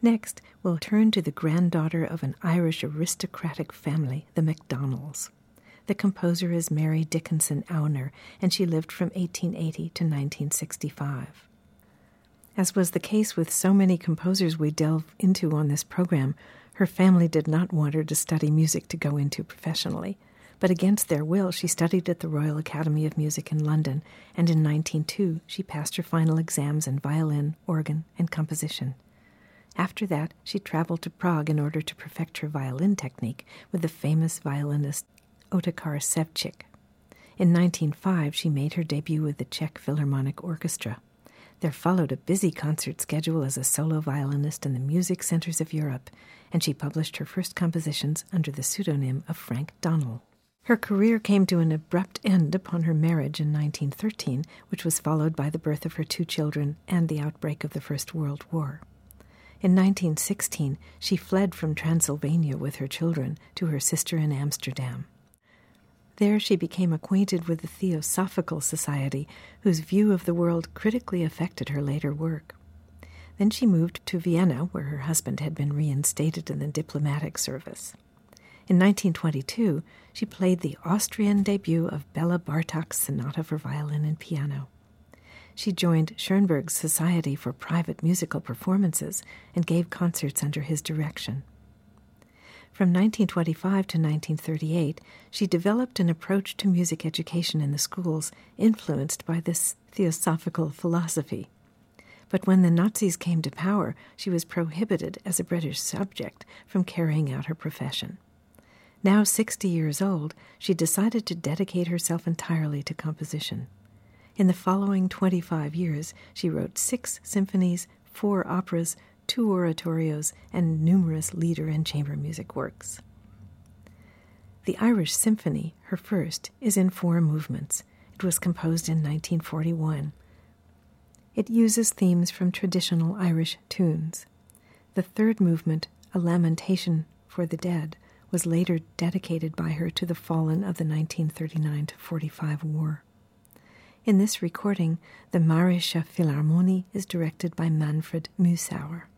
Next, we'll turn to the granddaughter of an Irish aristocratic family, the MacDonalds. The composer is Mary Dickinson Owner, and she lived from 1880 to 1965. As was the case with so many composers we delve into on this program, her family did not want her to study music to go into professionally. But against their will, she studied at the Royal Academy of Music in London, and in 1902 she passed her final exams in violin, organ, and composition. After that, she traveled to Prague in order to perfect her violin technique with the famous violinist Otakar Ševčík. In 1905, she made her debut with the Czech Philharmonic Orchestra. There followed a busy concert schedule as a solo violinist in the music centers of Europe, and she published her first compositions under the pseudonym of Frank Donnell. Her career came to an abrupt end upon her marriage in 1913, which was followed by the birth of her 2 children and the outbreak of the First World War. In 1916, she fled from Transylvania with her children to her sister in Amsterdam. There she became acquainted with the Theosophical Society, whose view of the world critically affected her later work. Then she moved to Vienna, where her husband had been reinstated in the diplomatic service. In 1922, she played the Austrian debut of Bela Bartok's Sonata for Violin and Piano. She joined Schoenberg's Society for Private Musical Performances and gave concerts under his direction. From 1925 to 1938, she developed an approach to music education in the schools influenced by this theosophical philosophy. But when the Nazis came to power, she was prohibited as a British subject from carrying out her profession. Now 60 years old, she decided to dedicate herself entirely to composition. In the following 25 years, she wrote 6 symphonies, 4 operas, 2 oratorios, and numerous lieder and chamber music works. The Irish Symphony, her first, is in 4 movements. It was composed in 1941. It uses themes from traditional Irish tunes. The 3rd movement, A Lamentation for the Dead, was later dedicated by her to the fallen of the 1939-45 war. In this recording, the Marische Philharmonie is directed by Manfred Müssauer.